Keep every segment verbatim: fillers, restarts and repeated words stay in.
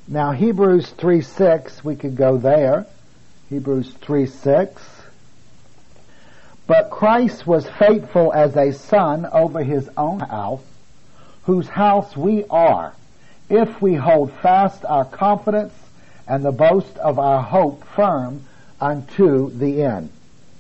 Now, Hebrews three six, we could go there. Hebrews three six. But Christ was faithful as a son over his own house, whose house we are, if we hold fast our confidence and the boast of our hope firm unto the end.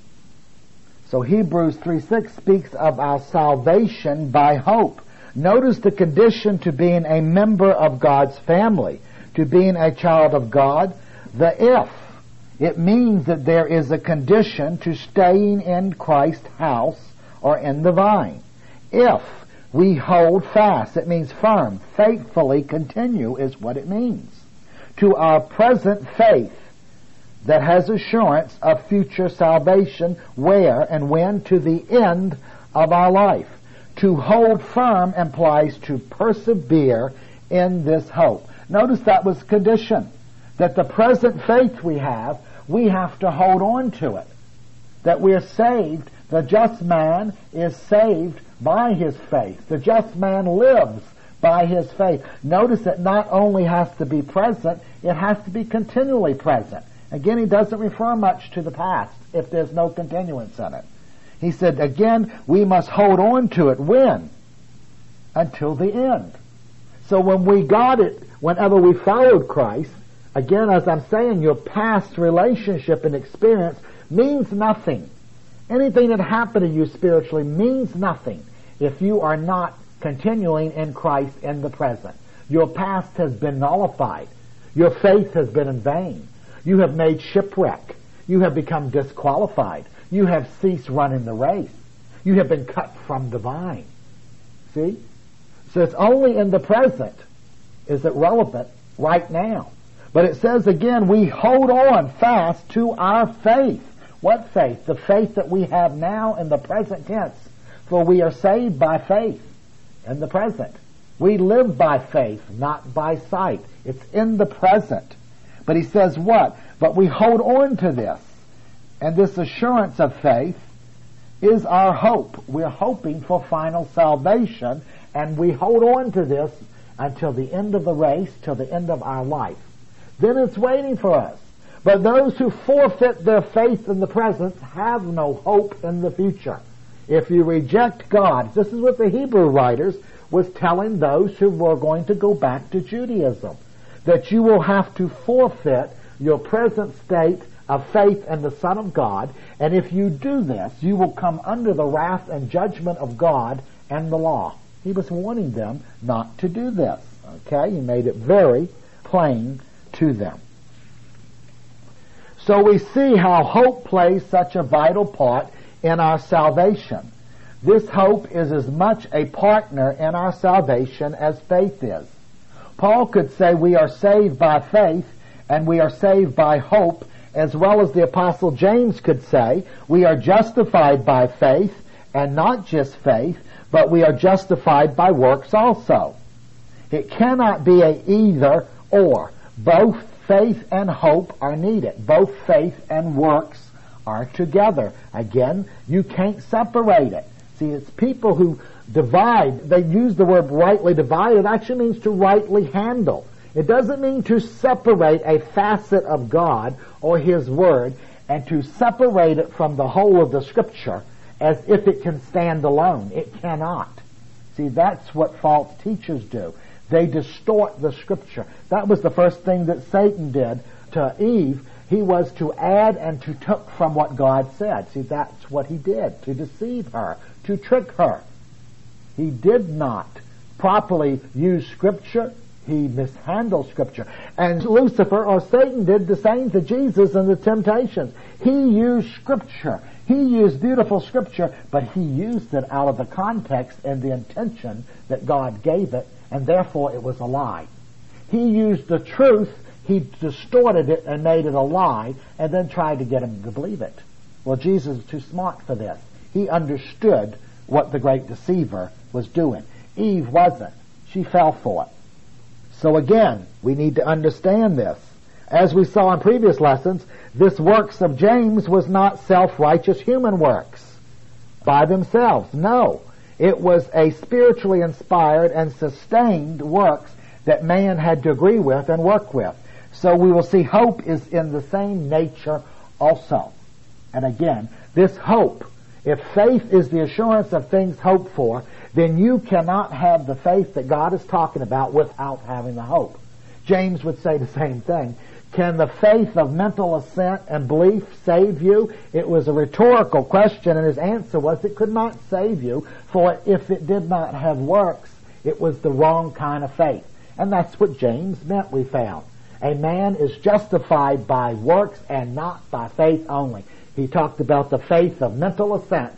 So Hebrews three six speaks of our salvation by hope. Notice the condition to being a member of God's family, to being a child of God, the if. It means that there is a condition to staying in Christ's house or in the vine. If we hold fast, it means firm, faithfully continue is what it means, to our present faith that has assurance of future salvation where and when? To the end of our life. To hold firm implies to persevere in this hope. Notice that was condition, that the present faith we have, we have to hold on to it. That we're saved, the just man is saved by his faith. The just man lives by his faith. Notice it not only has to be present, it has to be continually present. Again, he doesn't refer much to the past if there's no continuance in it. He said, again, we must hold on to it. When? Until the end. So when we got it, whenever we followed Christ, again, as I'm saying, your past relationship and experience means nothing. Anything that happened to you spiritually means nothing if you are not continuing in Christ in the present. Your past has been nullified. Your faith has been in vain. You have made shipwreck. You have become disqualified. You have ceased running the race. You have been cut from the vine. See? So it's only in the present is it relevant right now. But it says again, we hold on fast to our faith. What faith? The faith that we have now in the present tense. For we are saved by faith in the present. We live by faith, not by sight. It's in the present. But he says what? But we hold on to this. And this assurance of faith is our hope. We're hoping for final salvation, and we hold on to this until the end of the race, till the end of our life. Then it's waiting for us. But those who forfeit their faith in the present have no hope in the future. If you reject God, this is what the Hebrew writers was telling those who were going to go back to Judaism, that you will have to forfeit your present state of faith in the Son of God, and if you do this, you will come under the wrath and judgment of God and the law. He was warning them not to do this. Okay? He made it very plain to them. So we see how hope plays such a vital part in our salvation. This hope is as much a partner in our salvation as faith is. Paul could say we are saved by faith and we are saved by hope, as well as the Apostle James could say we are justified by faith, and not just faith, but we are justified by works also. It cannot be a either or. Both faith and hope are needed. Both faith and works are together. Again, you can't separate it. See, it's people who divide. They use the word rightly divide. It actually means to rightly handle. It doesn't mean to separate a facet of God or His Word and to separate it from the whole of the Scripture as if it can stand alone. It cannot. See, that's what false teachers do. They distort the Scripture. That was the first thing that Satan did to Eve. He was to add and to took from what God said. See, that's what he did, to deceive her, to trick her. He did not properly use Scripture. He mishandled Scripture. And Lucifer, or Satan, did the same to Jesus in the temptations. He used Scripture. He used beautiful Scripture, but he used it out of the context and the intention that God gave it, and therefore it was a lie. He used the truth, he distorted it and made it a lie, and then tried to get him to believe it. Well, Jesus was too smart for this. He understood what the great deceiver was doing. Eve wasn't. She fell for it. So again, we need to understand this. As we saw in previous lessons, this works of James was not self-righteous human works by themselves. No. It was a spiritually inspired and sustained works that man had to agree with and work with. So we will see hope is in the same nature also. And again, this hope, if faith is the assurance of things hoped for, then you cannot have the faith that God is talking about without having the hope. James would say the same thing. Can the faith of mental assent and belief save you? It was a rhetorical question, and his answer was it could not save you, for if it did not have works, it was the wrong kind of faith. And that's what James meant, we found. A man is justified by works and not by faith only. He talked about the faith of mental assent.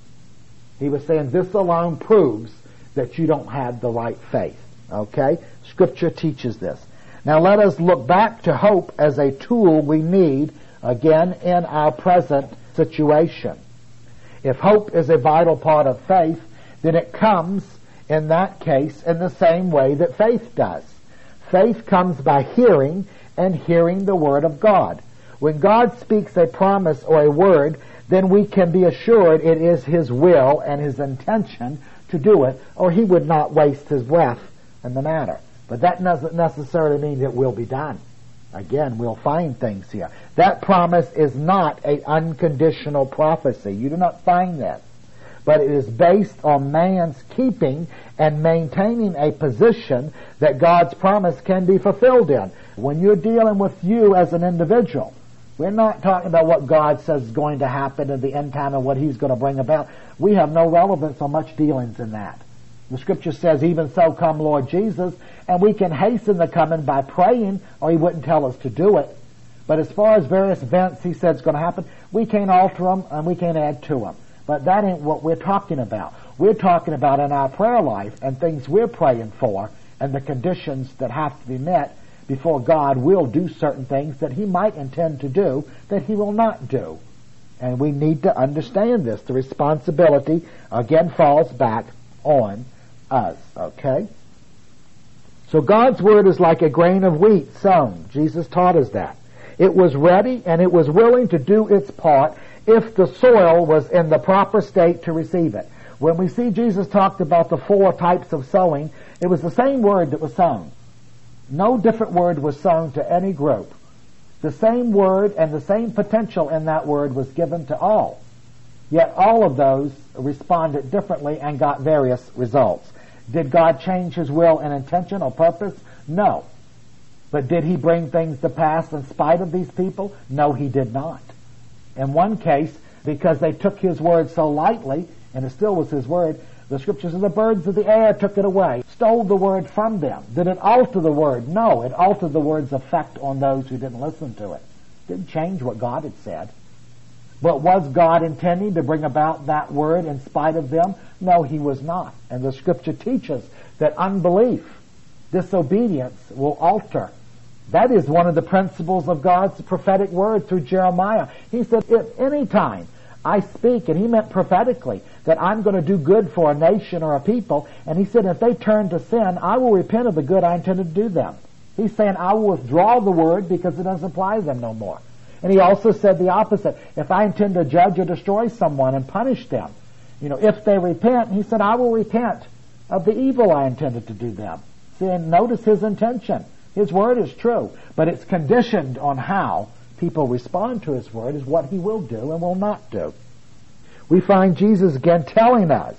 He was saying this alone proves that you don't have the right faith. Okay? Scripture teaches this. Now let us look back to hope as a tool we need, again, in our present situation. If hope is a vital part of faith, then it comes, in that case, in the same way that faith does. Faith comes by hearing, and hearing the Word of God. When God speaks a promise or a word, then we can be assured it is His will and His intention to do it, or He would not waste His breath in the matter. But that doesn't necessarily mean it will be done. Again, we'll find things here. That promise is not an unconditional prophecy. You do not find that. But it is based on man's keeping and maintaining a position that God's promise can be fulfilled in. When you're dealing with you as an individual, we're not talking about what God says is going to happen in the end time and what He's going to bring about. We have no relevance or much dealings in that. The Scripture says, even so come Lord Jesus, and we can hasten the coming by praying, or He wouldn't tell us to do it. But as far as various events He said is going to happen, we can't alter them and we can't add to them. But that ain't what we're talking about. We're talking about in our prayer life and things we're praying for and the conditions that have to be met before God will do certain things that He might intend to do that He will not do. And we need to understand this. The responsibility, again, falls back on us, okay? So God's Word is like a grain of wheat sown. Jesus taught us that. It was ready and it was willing to do its part if the soil was in the proper state to receive it. When we see Jesus talked about the four types of sowing, it was the same word that was sown. No different word was sown to any group. The same word and the same potential in that word was given to all. Yet all of those responded differently and got various results. Did God change His will and intention or purpose? No. But did He bring things to pass in spite of these people? No, He did not. In one case, because they took His word so lightly, and it still was His word, the Scripture says the birds of the air took it away, stole the word from them. Did it alter the word? No, it altered the word's effect on those who didn't listen to it. It didn't change what God had said. But was God intending to bring about that word in spite of them? No, He was not. And the Scripture teaches that unbelief, disobedience will alter. That is one of the principles of God's prophetic word through Jeremiah. He said, if any time I speak, and He meant prophetically, that I'm going to do good for a nation or a people, and He said, if they turn to sin, I will repent of the good I intended to do them. He's saying, I will withdraw the word because it doesn't apply to them no more. And He also said the opposite. If I intend to judge or destroy someone and punish them, you know, if they repent, He said, I will repent of the evil I intended to do them. See, and notice His intention. His word is true, but it's conditioned on how people respond to His word is what He will do and will not do. We find Jesus again telling us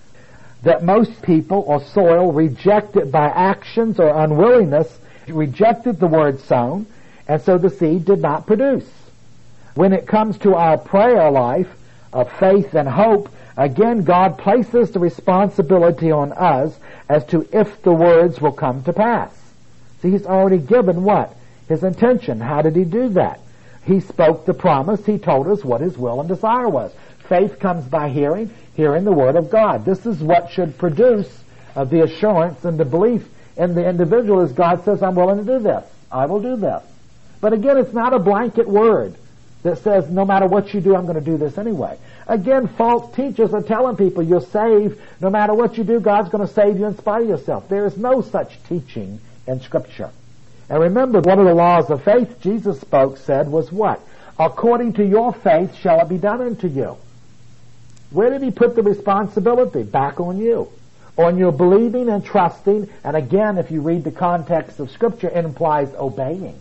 that most people or soil rejected by actions or unwillingness, rejected the word sown, and so the seed did not produce. When it comes to our prayer life of faith and hope, again God places the responsibility on us as to if the words will come to pass. See, He's already given what? His intention. How did He do that? He spoke the promise. He told us what His will and desire was. Faith comes by hearing, hearing the Word of God. This is what should produce uh, the assurance and the belief in the individual as God says, I'm willing to do this. I will do this. But again, it's not a blanket word that says, no matter what you do, I'm going to do this anyway. Again, false teachers are telling people you're saved. No matter what you do, God's going to save you in spite of yourself. There is no such teaching in Scripture. And remember, one of the laws of faith Jesus spoke said was what? According to your faith shall it be done unto you. Where did He put the responsibility? Back on you. on your believing and trusting. And again, if you read the context of Scripture, it implies obeying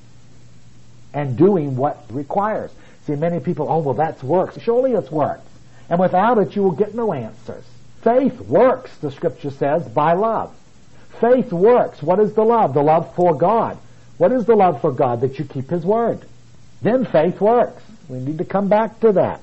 and doing what it requires. See, many people, oh, well, that's works. Surely it's works. And without it, you will get no answers. Faith works, the Scripture says, by love. Faith works. What is the love? The love for God. What is the love for God? That you keep His word. Then faith works. We need to come back to that.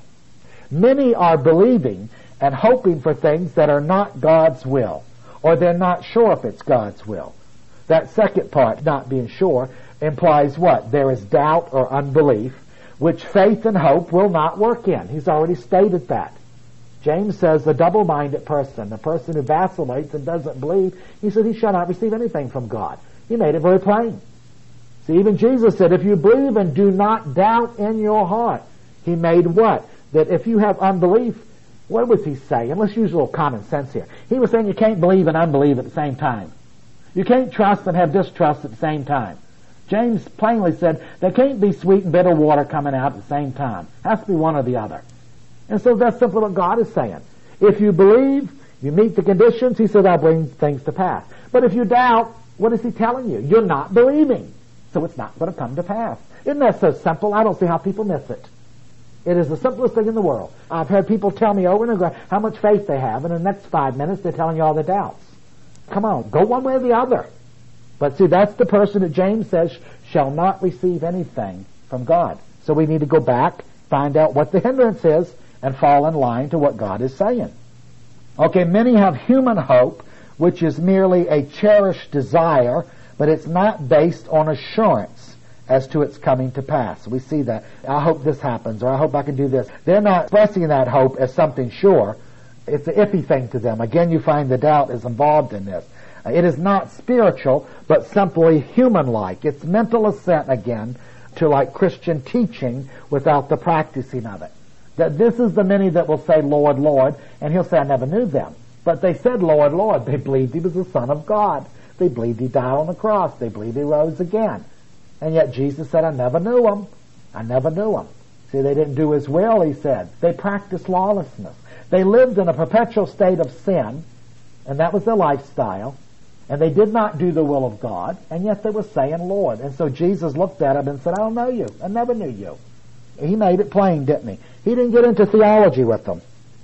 Many are believing and hoping for things that are not God's will, or they're not sure if it's God's will. That second part, not being sure, implies what? There is doubt or unbelief, which faith and hope will not work in. He's already stated that. James says the double-minded person, the person who vacillates and doesn't believe, he said he shall not receive anything from God. He made it very plain. See, even Jesus said, if you believe and do not doubt in your heart, he made what? That if you have unbelief, what was he saying? Let's use a little common sense here. He was saying you can't believe and unbelieve at the same time. You can't trust and have distrust at the same time. James plainly said there can't be sweet and bitter water coming out at the same time. It has to be one or the other. And so that's simply what God is saying. If you believe, you meet the conditions, he said, I'll bring things to pass. But if you doubt, what is he telling you? You're not believing. So it's not going to come to pass. Isn't that so simple? I don't see how people miss it. It is the simplest thing in the world. I've had people tell me over and over how much faith they have, and in the next five minutes they're telling you all the doubts. Come on, go one way or the other. But see, that's the person that James says shall not receive anything from God. So we need to go back, find out what the hindrance is, and fall in line to what God is saying. Okay, many have human hope, which is merely a cherished desire, but it's not based on assurance as to its coming to pass. We see that. I hope this happens, or I hope I can do this. They're not expressing that hope as something sure. It's an iffy thing to them. Again, you find the doubt is involved in this. It is not spiritual, but simply human-like. It's mental assent, again, to like Christian teaching without the practicing of it. That this is the many that will say, Lord, Lord, and he'll say, I never knew them. But they said, Lord, Lord. They believed he was the Son of God. They believed he died on the cross. They believed he rose again. And yet Jesus said, I never knew him. I never knew him. See, they didn't do his will, he said. They practiced lawlessness. They lived in a perpetual state of sin, and that was their lifestyle. And they did not do the will of God, and yet they were saying, Lord. And so Jesus looked at them and said, I don't know you. I never knew you. He made it plain, didn't he? He didn't get into theology with them.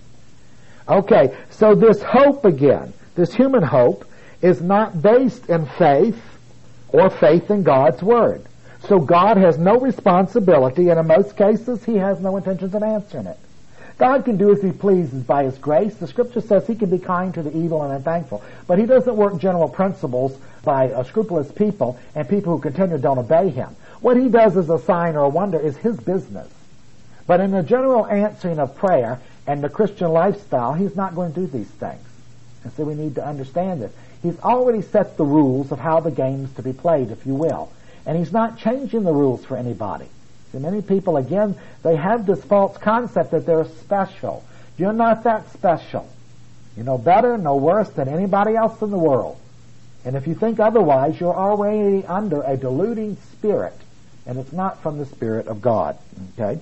Okay, so this hope again, this human hope, is not based in faith or faith in God's Word. So God has no responsibility, and in most cases, he has no intentions of answering it. God can do as he pleases by his grace. The Scripture says he can be kind to the evil and unthankful. But he doesn't work general principles by uh, scrupulous people and people who continue to don't obey him. What he does as a sign or a wonder is his business. But in the general answering of prayer and the Christian lifestyle, he's not going to do these things. And so we need to understand this. He's already set the rules of how the game's to be played, if you will. And he's not changing the rules for anybody. See, many people, again, they have this false concept that they're special. You're not that special. You're no better, no worse than anybody else in the world. And if you think otherwise, you're already under a deluding spirit. And it's not from the Spirit of God. Okay?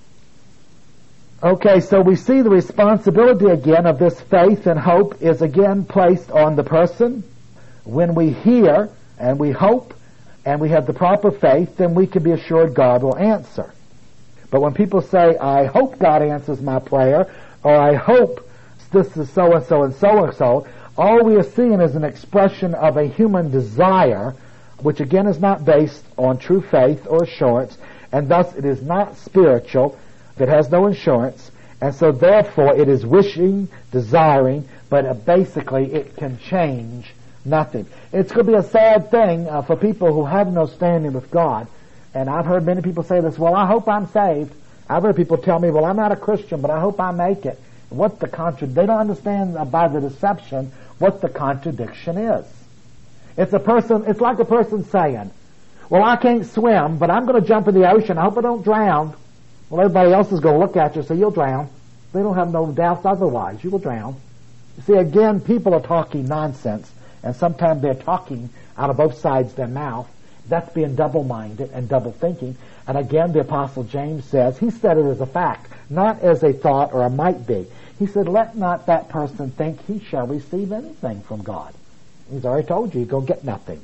Okay, so we see the responsibility again of this faith and hope is again placed on the person. When we hear and we hope and we have the proper faith, then we can be assured God will answer. But when people say, I hope God answers my prayer, or I hope this is so-and-so and so-and-so, all we are seeing is an expression of a human desire, which again is not based on true faith or assurance, and thus it is not spiritual. It has no insurance, and so therefore it is wishing, desiring, but uh, basically it can change nothing. It's going to be a sad thing uh, for people who have no standing with God. And I've heard many people say this, well, I hope I'm saved. I've heard people tell me, well, I'm not a Christian, but I hope I make it. What the contra- They don't understand uh, by the deception what the contradiction is. It's a person, it's like a person saying, well, I can't swim, but I'm going to jump in the ocean. I hope I don't drown. Well, everybody else is going to look at you and say, you'll drown. They don't have no doubts otherwise. You will drown. You see, again, people are talking nonsense, and sometimes they're talking out of both sides of their mouth. That's being double-minded and double-thinking. And again, the Apostle James says, he said it as a fact, not as a thought or a might be. He said, let not that person think he shall receive anything from God. He's already told you, you're going to get nothing.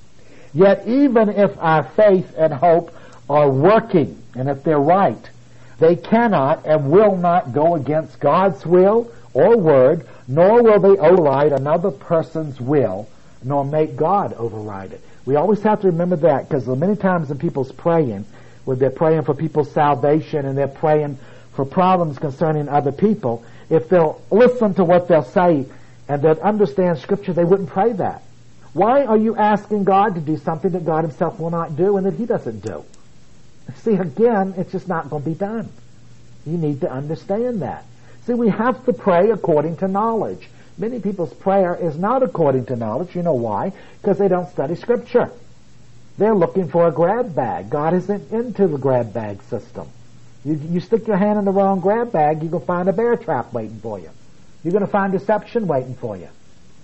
Yet even if our faith and hope are working, and if they're right, they cannot and will not go against God's will or word, nor will they override another person's will, nor make God override it. We always have to remember that, because many times when people's praying, when they're praying for people's salvation and they're praying for problems concerning other people, if they'll listen to what they'll say and they'll understand Scripture, they wouldn't pray that. Why are you asking God to do something that God himself will not do and that he doesn't do? See, again, it's just not going to be done. You need to understand that. See, we have to pray according to knowledge. Many people's prayer is not according to knowledge. You know why? Because they don't study Scripture. They're looking for a grab bag. God isn't into the grab bag system. You, you stick your hand in the wrong grab bag, you're going to find a bear trap waiting for you. You're going to find deception waiting for you.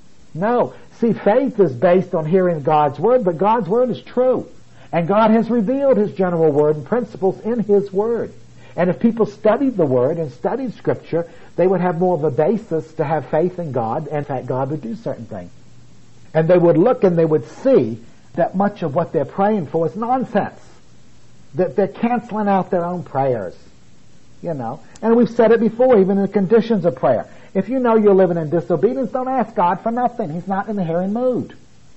No. See, faith is based on hearing God's Word, but God's Word is true. And God has revealed his general Word and principles in his Word. And if people studied the Word and studied Scripture, they would have more of a basis to have faith in God, and in fact God would do certain things. And they would look and they would see that much of what they're praying for is nonsense. That they're canceling out their own prayers. You know. And we've said it before, even in the conditions of prayer. If you know you're living in disobedience, don't ask God for nothing. He's not in the hearing mood.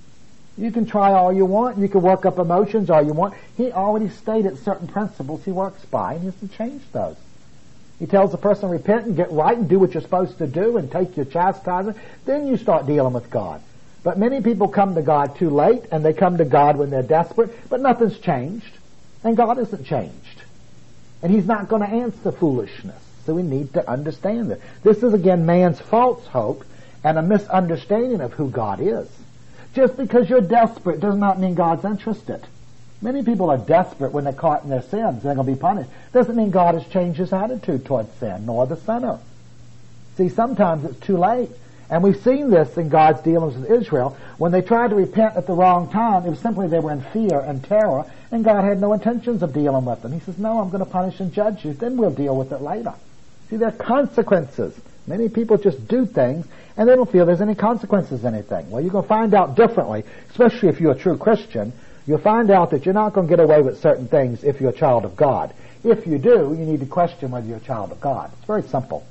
You can try all you want. You can work up emotions all you want. He already stated certain principles he works by, and he doesn't change those. He tells the person, repent and get right and do what you're supposed to do and take your chastisement. Then you start dealing with God. But many people come to God too late, and they come to God when they're desperate, but nothing's changed. And God isn't changed. And he's not going to answer foolishness. So we need to understand that. This is, again, man's false hope and a misunderstanding of who God is. Just because you're desperate does not mean God's interested. Many people are desperate when they're caught in their sins. They're going to be punished. Doesn't mean God has changed his attitude towards sin, nor the sinner. See, sometimes it's too late. And we've seen this in God's dealings with Israel. When they tried to repent at the wrong time, it was simply they were in fear and terror, and God had no intentions of dealing with them. He says, no, I'm going to punish and judge you. Then we'll deal with it later. See, there are consequences. Many people just do things, and they don't feel there's any consequences in anything. Well, you're going to find out differently, especially if you're a true Christian. You'll find out that you're not going to get away with certain things if you're a child of God. If you do, you need to question whether you're a child of God. It's very simple.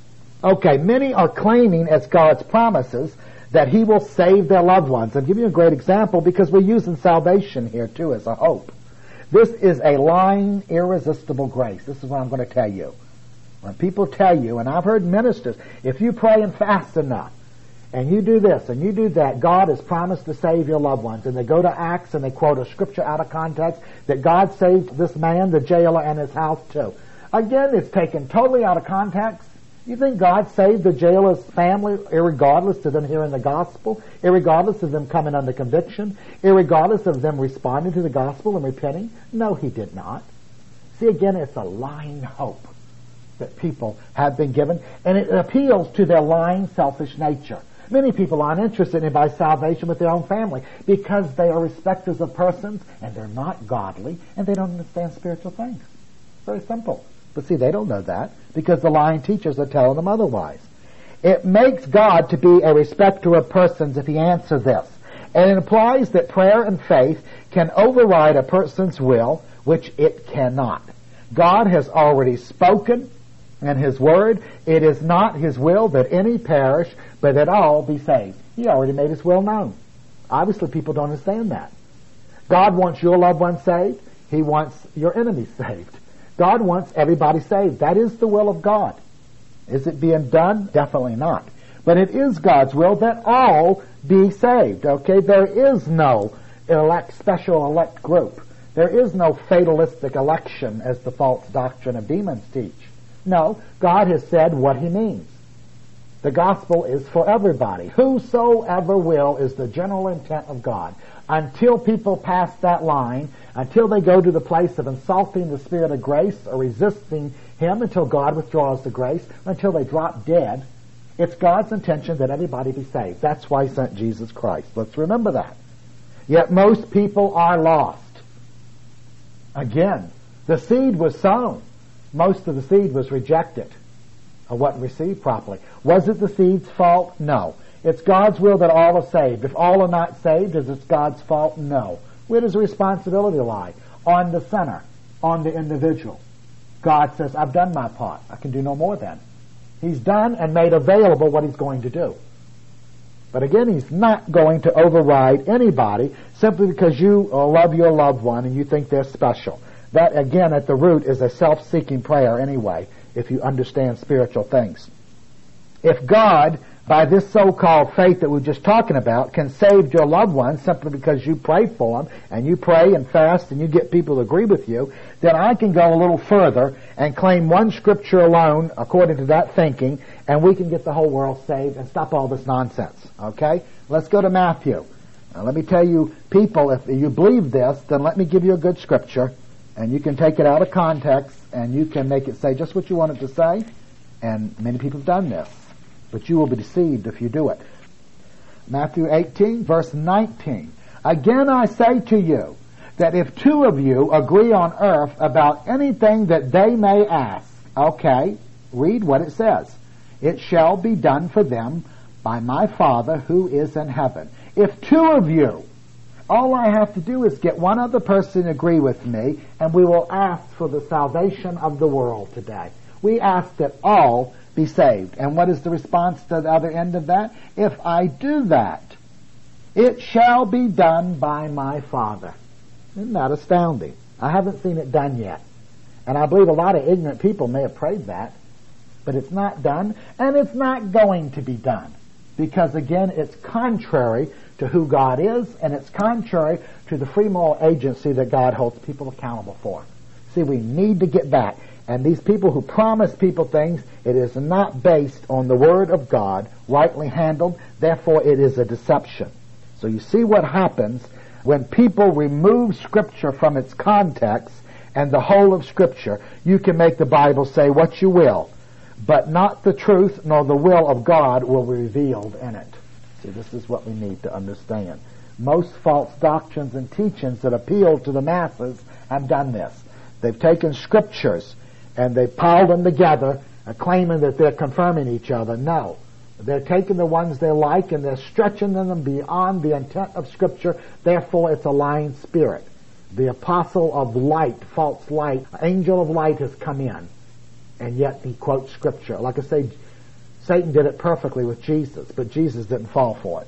Okay, many are claiming as God's promises that he will save their loved ones. I'll give you a great example because we're using salvation here too as a hope. This is a lying, irresistible grace. This is what I'm going to tell you. When people tell you, and I've heard ministers, if you pray and fast enough, and you do this and you do that, God has promised to save your loved ones. And they go to Acts and they quote a scripture out of context that God saved this man, the jailer, and his house too. Again, it's taken totally out of context. You think God saved the jailer's family irregardless of them hearing the gospel, irregardless of them coming under conviction, irregardless of them responding to the gospel and repenting? No, he did not. See, again, it's a lying hope that people have been given, and it appeals to their lying, selfish nature. Many people aren't interested in by salvation with their own family because they are respecters of persons, and they're not godly, and they don't understand spiritual things. Very simple. But see, they don't know that because the lying teachers are telling them otherwise. It makes God to be a respecter of persons if he answers this. And it implies that prayer and faith can override a person's will, which it cannot. God has already spoken in his word. It is not his will that any perish, but that all be saved. He already made his will known. Obviously, people don't understand that. God wants your loved ones saved. He wants your enemies saved. God wants everybody saved. That is the will of God. Is it being done? Definitely not. But it is God's will that all be saved. Okay? There is no elect, special elect group. There is no fatalistic election as the false doctrine of demons teach. No, God has said what he means. The gospel is for everybody. Whosoever will is the general intent of God. Until people pass that line, until they go to the place of insulting the Spirit of grace or resisting him until God withdraws the grace, until they drop dead, it's God's intention that everybody be saved. That's why he sent Jesus Christ. Let's remember that. Yet most people are lost. Again, the seed was sown. Most of the seed was rejected. or wasn't received properly. Was it the seed's fault? No. It's God's will that all are saved. If all are not saved, is it God's fault? No. Where does the responsibility lie? On the sinner, on the individual. God says, I've done my part. I can do no more then. He's done and made available what he's going to do. But again, he's not going to override anybody simply because you love your loved one and you think they're special. That, again, at the root is a self-seeking prayer anyway, if you understand spiritual things. If God, by this so-called faith that we're just talking about, can save your loved one simply because you pray for them and you pray and fast and you get people to agree with you, then I can go a little further and claim one scripture alone according to that thinking, and we can get the whole world saved and stop all this nonsense. Okay? Let's go to Matthew. Now, let me tell you, people, if you believe this, then let me give you a good scripture, and you can take it out of context and you can make it say just what you want it to say, and many people have done this. But you will be deceived if you do it. Matthew eighteen, verse nineteen. Again I say to you, that if two of you agree on earth about anything that they may ask, okay, read what it says. It shall be done for them by my Father who is in heaven. If two of you, all I have to do is get one other person to agree with me, and we will ask for the salvation of the world today. We ask that all be saved. And what is the response to the other end of that? If I do that, it shall be done by my Father. Isn't that astounding? I haven't seen it done yet. And I believe a lot of ignorant people may have prayed that, but it's not done, and it's not going to be done. Because again, it's contrary to who God is, and it's contrary to the free moral agency that God holds people accountable for. See, we need to get back. And these people who promise people things, it is not based on the Word of God, rightly handled. Therefore, it is a deception. So you see what happens when people remove Scripture from its context and the whole of Scripture. You can make the Bible say what you will, but not the truth nor the will of God will be revealed in it. See, this is what we need to understand. Most false doctrines and teachings that appeal to the masses have done this. They've taken Scriptures and they piled them together, uh, claiming that they're confirming each other. No. They're taking the ones they like and they're stretching them beyond the intent of Scripture. Therefore, it's a lying spirit. The apostle of light, false light, angel of light has come in, and yet he quotes Scripture. Like I say, Satan did it perfectly with Jesus, but Jesus didn't fall for it.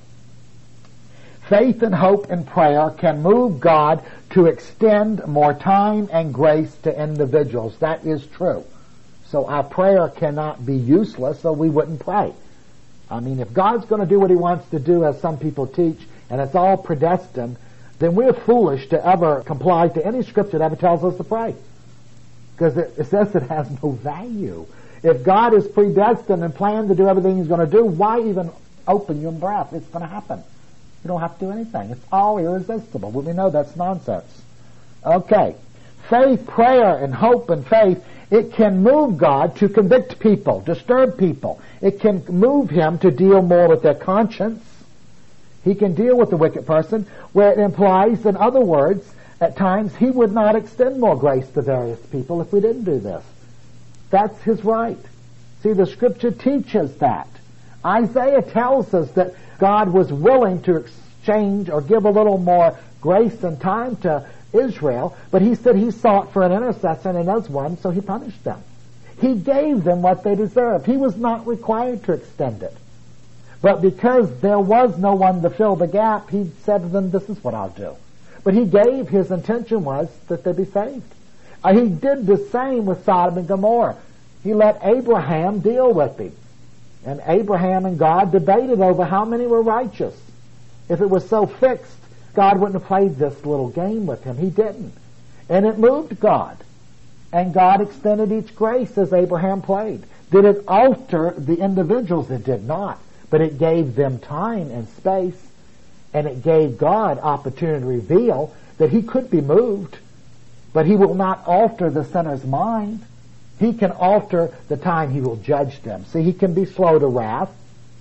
Faith and hope and prayer can move God to extend more time and grace to individuals. That is true. So our prayer cannot be useless, so we wouldn't pray. I mean, if God's going to do what he wants to do, as some people teach, and it's all predestined, then we're foolish to ever comply to any scripture that ever tells us to pray. Because it, it says it has no value. If God is predestined and planned to do everything he's going to do, why even open your breath? It's going to happen. You don't have to do anything. It's all irresistible. But we know that's nonsense. Okay. Faith, prayer, and hope and faith, it can move God to convict people, disturb people. It can move him to deal more with their conscience. He can deal with the wicked person, where it implies, in other words, at times he would not extend more grace to various people if we didn't do this. That's his right. See, the Scripture teaches that. Isaiah tells us that God was willing to exchange or give a little more grace and time to Israel, but he said he sought for an intercessor, and as one, so he punished them. He gave them what they deserved. He was not required to extend it. But because there was no one to fill the gap, he said to them, this is what I'll do. But he gave, his intention was that they be saved. Uh, he did the same with Sodom and Gomorrah. He let Abraham deal with him. And Abraham and God debated over how many were righteous. If it was so fixed, God wouldn't have played this little game with him. He didn't. And it moved God. And God extended each grace as Abraham played. Did it alter the individuals? It did not. But it gave them time and space. And it gave God opportunity to reveal that he could be moved. But he will not alter the sinner's mind. He can alter the time he will judge them. See, he can be slow to wrath,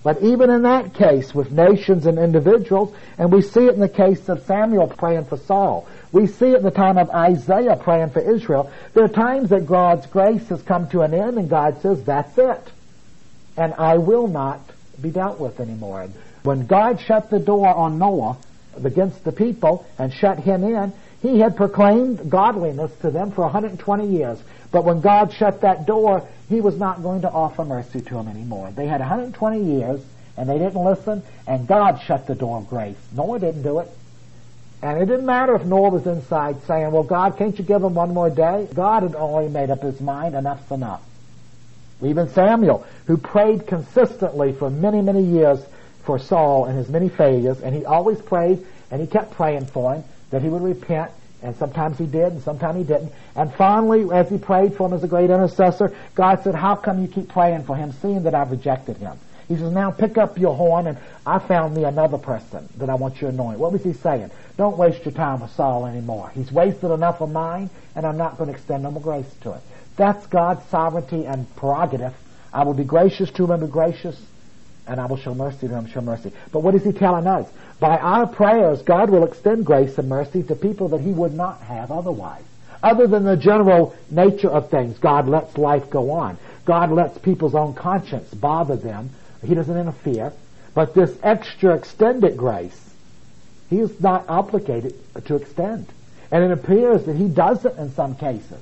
But even in that case, with nations and individuals, and we see it in the case of Samuel praying for Saul, we see it in the time of Isaiah praying for Israel, there are times that God's grace has come to an end and God says, that's it. And I will not be dealt with anymore. When God shut the door on Noah against the people and shut him in, he had proclaimed godliness to them for one hundred twenty years. But when God shut that door, he was not going to offer mercy to them anymore. They had one hundred twenty years, and they didn't listen, and God shut the door of grace. Noah didn't do it. And it didn't matter if Noah was inside saying, well, God, can't you give him one more day? God had already made up his mind, enough's enough. Even Samuel, who prayed consistently for many, many years for Saul and his many failures, and he always prayed, and he kept praying for him, that he would repent, and sometimes he did, and sometimes he didn't. And finally, as he prayed for him as a great intercessor, God said, how come you keep praying for him, seeing that I've rejected him? He says, now pick up your horn, and I found me another person that I want you to anoint. What was he saying? Don't waste your time with Saul anymore. He's wasted enough of mine, and I'm not going to extend no more grace to it. That's God's sovereignty and prerogative. I will be gracious to him and be gracious, and I will show mercy to him, show mercy. But what is he telling us? By our prayers, God will extend grace and mercy to people that he would not have otherwise. Other than the general nature of things, God lets life go on. God lets people's own conscience bother them. He doesn't interfere. But this extra extended grace, he is not obligated to extend. And it appears that he doesn't in some cases.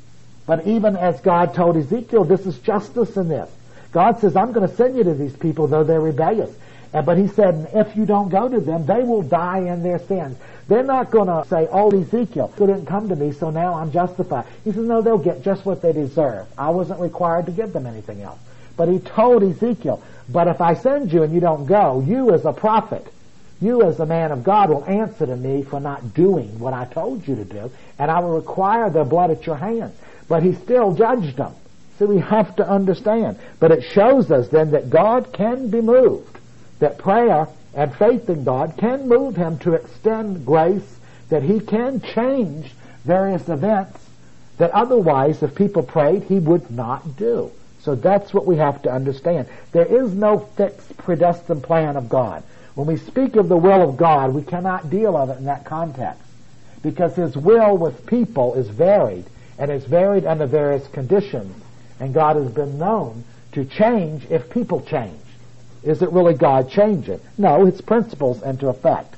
But even as God told Ezekiel, this is justice in this. God says, I'm going to send you to these people, though they're rebellious. And, but he said, if you don't go to them, they will die in their sins. They're not going to say, oh, Ezekiel, you didn't come to me, so now I'm justified. He says, no, they'll get just what they deserve. I wasn't required to give them anything else. But he told Ezekiel, but if I send you and you don't go, you as a prophet, you as a man of God will answer to me for not doing what I told you to do, and I will require their blood at your hands. But he still judged them. So we have to understand. But it shows us then that God can be moved, that prayer and faith in God can move him to extend grace, that he can change various events that otherwise, if people prayed, he would not do. So that's what we have to understand. There is no fixed, predestined plan of God. When we speak of the will of God, we cannot deal of it in that context, because his will with people is varied, and it's varied under various conditions, and God has been known to change if people change. Is it really God changing? No, its principles enter effect.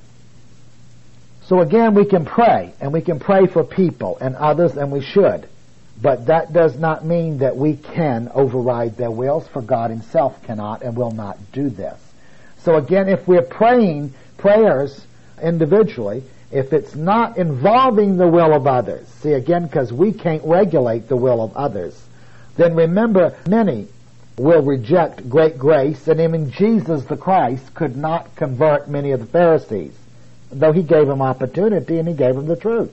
So again, we can pray, and we can pray for people and others, and we should. But that does not mean that we can override their wills, for God himself cannot and will not do this. So again, if we're praying prayers individually, if it's not involving the will of others, see again, because we can't regulate the will of others, then remember, many will reject great grace, and even Jesus the Christ could not convert many of the Pharisees, though he gave them opportunity and he gave them the truth.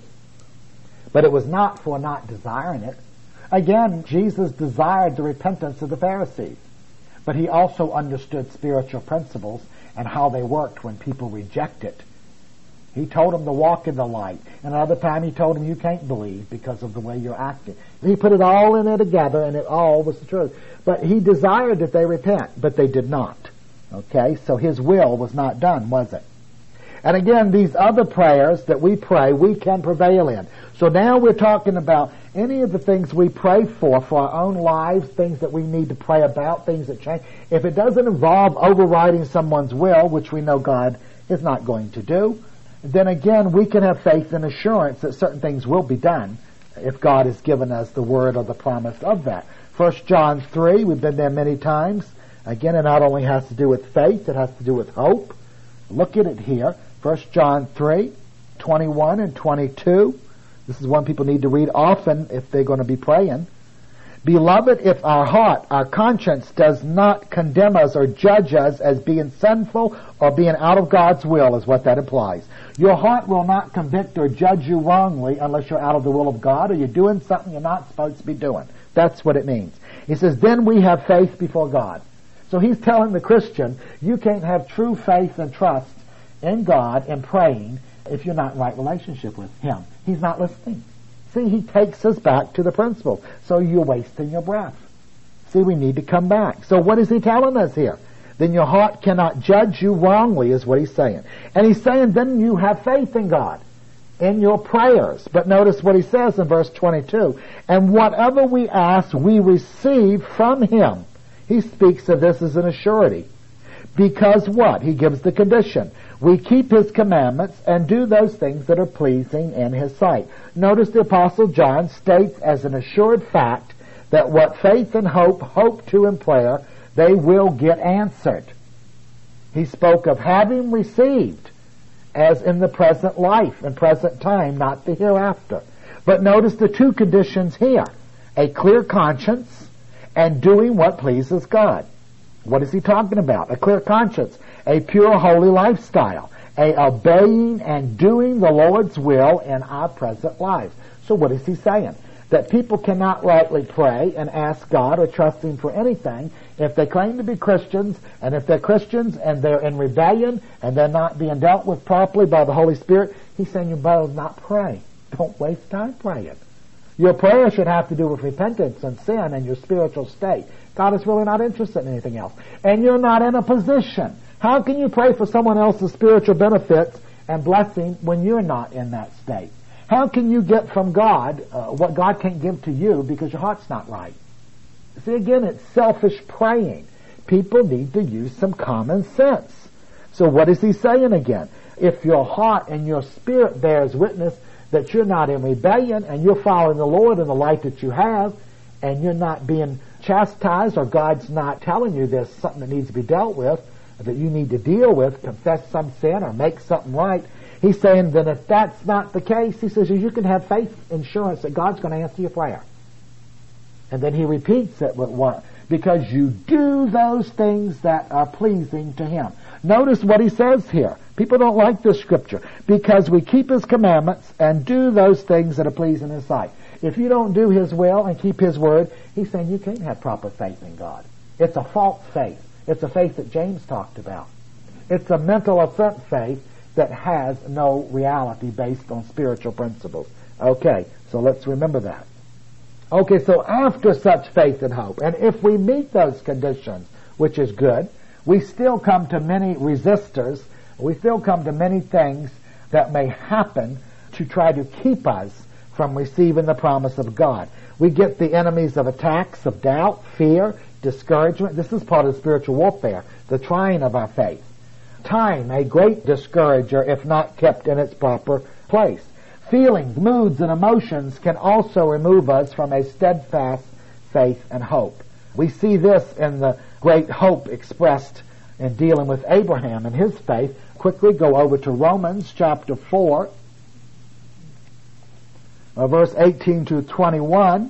But it was not for not desiring it. Again, Jesus desired the repentance of the Pharisees, but he also understood spiritual principles and how they worked when people reject it. He told them to walk in the light. And another time he told them you can't believe because of the way you're acting. He put it all in there together, and it all was the truth. But he desired that they repent, but they did not. Okay? So his will was not done, was it? And again, these other prayers that we pray, we can prevail in. So now we're talking about any of the things we pray for, for our own lives, things that we need to pray about, things that change. If it doesn't involve overriding someone's will, which we know God is not going to do, then again, we can have faith and assurance that certain things will be done if God has given us the word or the promise of that. First John three, we've been there many times. Again, it not only has to do with faith, it has to do with hope. Look at it here. First John three, twenty-one and twenty-two. This is one people need to read often if they're going to be praying. Beloved, if our heart, our conscience, does not condemn us or judge us as being sinful or being out of God's will, is what that implies. Your heart will not convict or judge you wrongly unless you're out of the will of God or you're doing something you're not supposed to be doing. That's what it means. He says, then we have faith before God. So he's telling the Christian, you can't have true faith and trust in God and praying if you're not in right relationship with him. He's not listening. See, he takes us back to the principle. So you're wasting your breath. See, we need to come back. So what is he telling us here? then your heart cannot judge you wrongly, is what he's saying. And he's saying then you have faith in God, in your prayers. But notice what he says in verse twenty-two. And whatever we ask, we receive from him. He speaks of this as an assurity. Because what? He gives the condition. We keep his commandments and do those things that are pleasing in his sight. Notice the Apostle John states as an assured fact that what faith and hope hope to in prayer, they will get answered. He spoke of having received as in the present life and present time, not the hereafter. But notice the two conditions here. A clear conscience and doing what pleases God. What is he talking about? A clear conscience, a pure holy lifestyle, a obeying and doing the Lord's will in our present lives. So what is he saying? That people cannot rightly pray and ask God or trust him for anything if they claim to be Christians, and if they're Christians and they're in rebellion and they're not being dealt with properly by the Holy Spirit. He's saying you better not pray. Don't waste time praying. Your prayer should have to do with repentance and sin and your spiritual state. God is really not interested in anything else. And you're not in a position. How can you pray for someone else's spiritual benefits and blessing when you're not in that state? How can you get from God uh, what God can't give to you because your heart's not right? See, again, it's selfish praying. People need to use some common sense. So what is he saying again? If your heart and your spirit bears witness that you're not in rebellion and you're following the Lord in the light that you have, and you're not being chastised, or God's not telling you there's something that needs to be dealt with, that you need to deal with, confess some sin or make something right, he's saying that if that's not the case, he says you can have faith insurance that God's going to answer your prayer. And then he repeats it with one, because you do those things that are pleasing to him. Notice what he says here. People don't like this scripture. Because we keep his commandments and do those things that are pleasing in his sight. If you don't do his will and keep his word, he's saying you can't have proper faith in God. It's a false faith. It's a faith that James talked about. It's a mental assent faith that has no reality based on spiritual principles. Okay, so let's remember that. Okay, so after such faith and hope, and if we meet those conditions, which is good, we still come to many resistors, we still come to many things that may happen to try to keep us from receiving the promise of God. We get the enemies of attacks of doubt, fear, discouragement. This is part of spiritual warfare, the trying of our faith. Time, a great discourager if not kept in its proper place. Feelings, moods, and emotions can also remove us from a steadfast faith and hope. We see this in the great hope expressed in dealing with Abraham and his faith. Quickly go over to Romans chapter four, verse eighteen to twenty-one.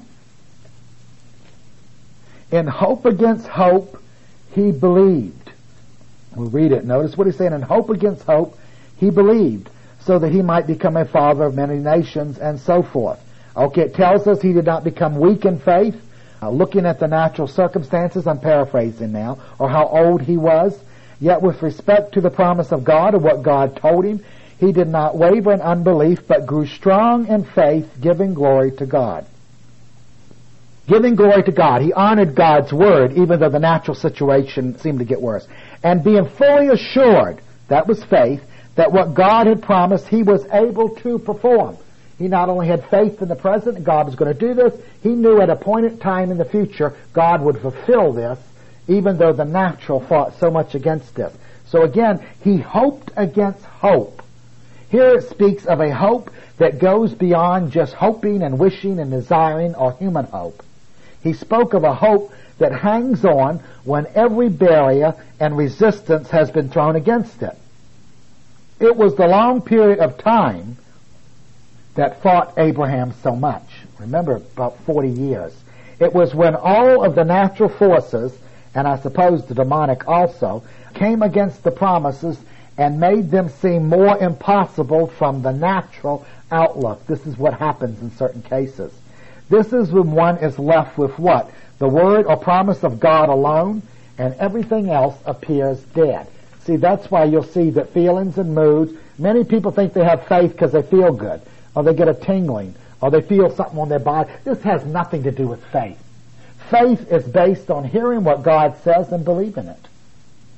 In hope against hope, he believed. We'll read it. Notice what he's saying. In hope against hope, he believed, so that he might become a father of many nations, and so forth. Okay, it tells us he did not become weak in faith. Uh, looking at the natural circumstances, I'm paraphrasing now, or how old he was. Yet with respect to the promise of God, or what God told him, he did not waver in unbelief, but grew strong in faith, giving glory to God. Giving glory to God. He honored God's word, even though the natural situation seemed to get worse. And being fully assured, that was faith, that what God had promised, he was able to perform. He not only had faith in the present, God was going to do this, he knew at a appointed time in the future, God would fulfill this, even though the natural fought so much against this. So again, he hoped against hope. Here it speaks of a hope that goes beyond just hoping and wishing and desiring or human hope. He spoke of a hope that hangs on when every barrier and resistance has been thrown against it. It was the long period of time that fought Abraham so much. Remember, about forty years. It was when all of the natural forces, and I suppose the demonic also, came against the promises and made them seem more impossible from the natural outlook. This is what happens in certain cases. This is when one is left with what? The word or promise of God alone, and everything else appears dead. See, that's why you'll see that feelings and moods, many people think they have faith because they feel good, or they get a tingling, or they feel something on their body. This has nothing to do with faith. Faith is based on hearing what God says and believing it.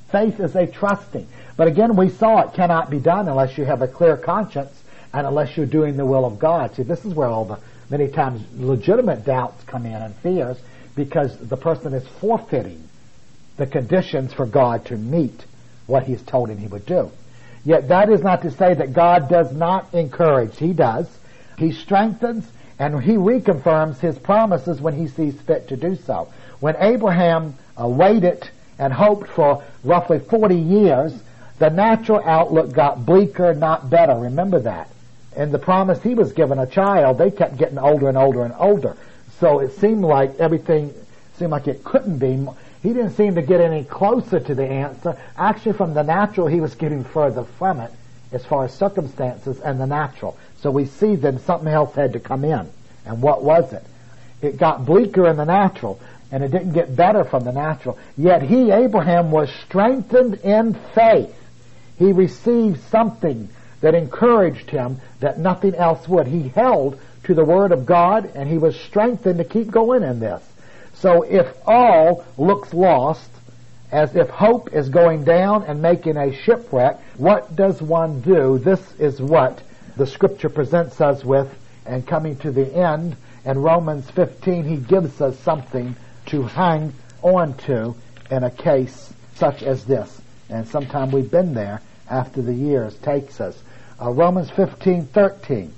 Faith is a trusting. But again, we saw it cannot be done unless you have a clear conscience and unless you're doing the will of God. See, this is where all the, many times, legitimate doubts come in and fears, because the person is forfeiting the conditions for God to meet what He's told him He would do. Yet that is not to say that God does not encourage. He does. He strengthens and He reconfirms His promises when He sees fit to do so. When Abraham uh, waited and hoped for roughly forty years, the natural outlook got bleaker, not better. Remember that. And the promise he was given, a child, they kept getting older and older and older. So it seemed like everything seemed like it couldn't be. He didn't seem to get any closer to the answer. Actually, from the natural, he was getting further from it as far as circumstances and the natural. So we see then something else had to come in. And what was it? It got bleaker in the natural, and it didn't get better from the natural. Yet he, Abraham, was strengthened in faith. He received something that encouraged him that nothing else would. He held to the Word of God, and he was strengthened to keep going in this. So if all looks lost, as if hope is going down and making a shipwreck, what does one do? This is what the Scripture presents us with, and coming to the end, in Romans fifteen, he gives us something to hang on to in a case such as this. And sometime we've been there after the years takes us. Uh, Romans fifteen thirteen.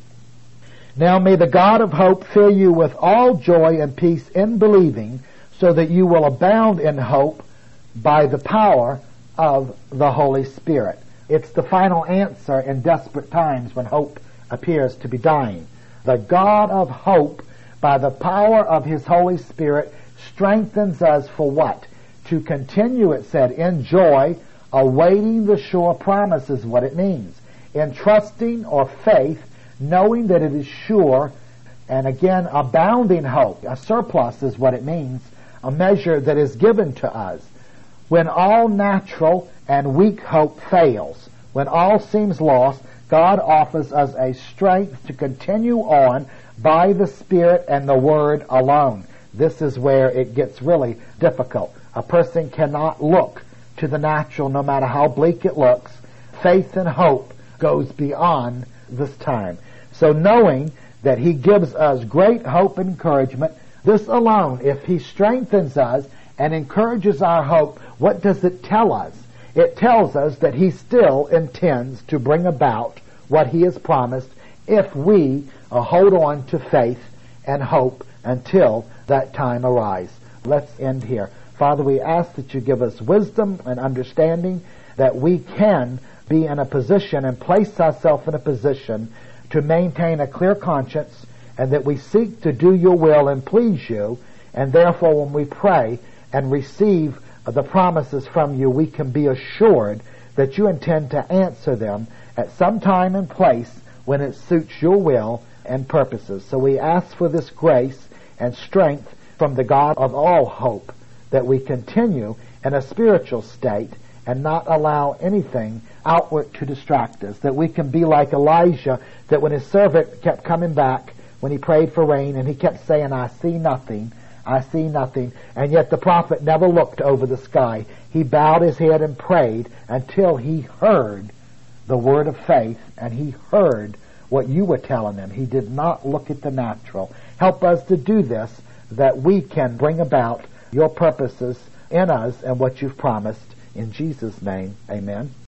Now may the God of hope fill you with all joy and peace in believing, so that you will abound in hope by the power of the Holy Spirit. It's the final answer in desperate times when hope appears to be dying. The God of hope, by the power of His Holy Spirit, strengthens us for what? To continue, it said, in joy, awaiting the sure promise is what it means. In trusting or faith, knowing that it is sure, and again, abounding hope. A surplus is what it means, a measure that is given to us. When all natural and weak hope fails, when all seems lost, God offers us a strength to continue on by the Spirit and the Word alone. This is where it gets really difficult. A person cannot look to the natural no matter how bleak it looks. Faith and hope goes beyond this time. So knowing that He gives us great hope and encouragement, this alone, if He strengthens us and encourages our hope, what does it tell us? It tells us that He still intends to bring about what He has promised if we uh, hold on to faith and hope until that time arrives. Let's end here. Father, we ask that You give us wisdom and understanding, that we can be in a position and place ourselves in a position to maintain a clear conscience, and that we seek to do Your will and please You, and therefore when we pray and receive the promises from You, we can be assured that You intend to answer them at some time and place when it suits Your will and purposes. So we ask for this grace and strength from the God of all hope, that we continue in a spiritual state and not allow anything outward to distract us, that we can be like Elijah, that when his servant kept coming back, when he prayed for rain, and he kept saying, I see nothing, I see nothing, and yet the prophet never looked over the sky. He bowed his head and prayed until he heard the word of faith, and he heard what You were telling him. He did not look at the natural. Help us to do this, that we can bring about Your purposes in us and what You've promised. In Jesus' name, amen.